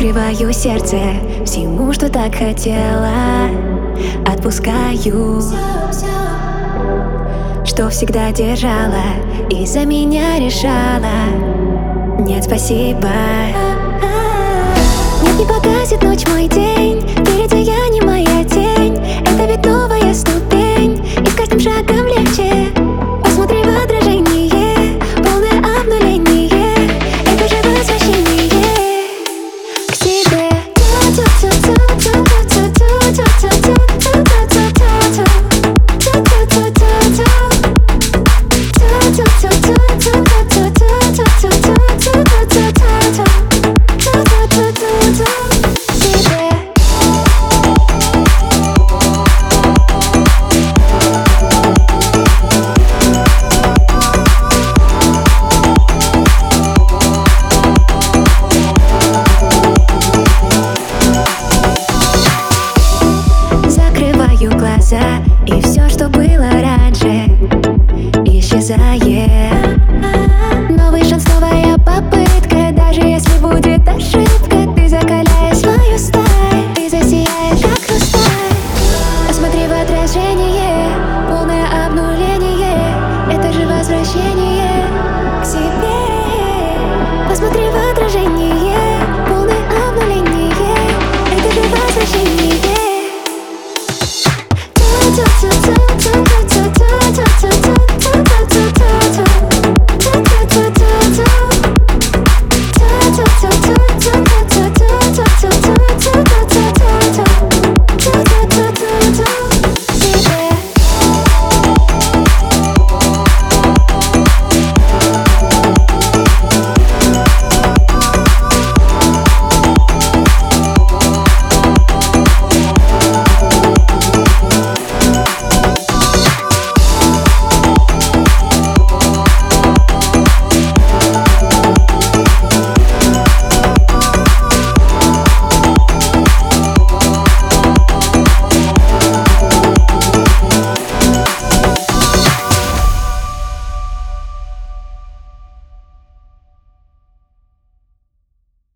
Открываю сердце всему, что так хотела. Отпускаю, что всегда держала и за меня решала. Нет, спасибо. Нет, не погасит ночь мой день. Впереди я не моя тень. Это ведь новая ступень, и с каждым шагом легче. Посмотри в отражение, полное обнуление. Это же возвращение к себе. Закрываю глаза, и все, что было раньше, исчезает. Новый шанс, новая попытка. Даже если будет ошибка, ты закаляешь свою сталь и засияешь, как хрусталь. Посмотри в отражение, полное обнуление. Это же возвращение к себе. Посмотри в отражение, полное обнуление. Это же возвращение.